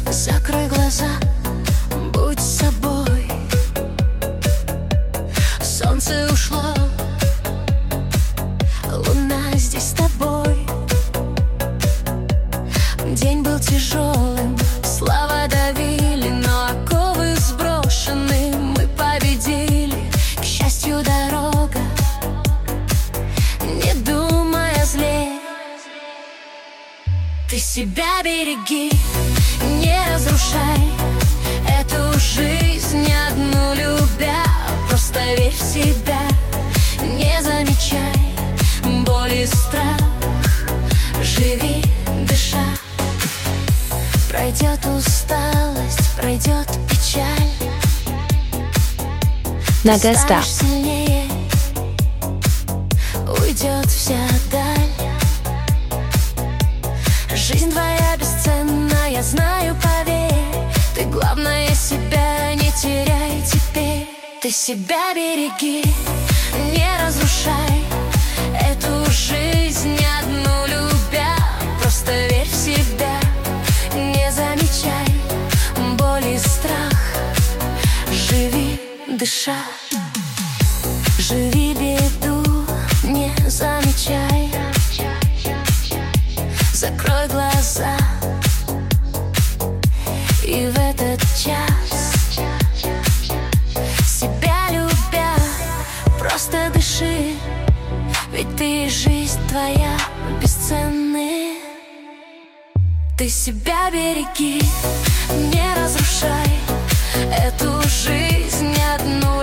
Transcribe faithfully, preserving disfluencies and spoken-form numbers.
Закрой глаза, будь собой. Солнце ушло, луна здесь с тобой. День был тяжелым, слова давили, но оковы сброшены, мы победили. К счастью, дорога, не думай о зле. Ты себя береги, не разрушай эту жизнь одну любя. Просто верь в себя, не замечай боль и страх. Живи, дыша. Пройдет усталость, пройдет печаль. Nagasta. Станешь сильнее, уйдет вся даль. Жизнь твоя бесценна, я знаю, поверь. Ты, главное, себя не теряй теперь. Ты себя береги, не разрушай эту жизнь одну любя. Просто верь в себя, не замечай боль и страх. Живи, дыша. Живи, беду не замечай. Закрой глаза, и в этот час, себя любя, просто дыши. Ведь ты и жизнь твоя бесценны. Ты себя береги, не разрушай эту жизнь одну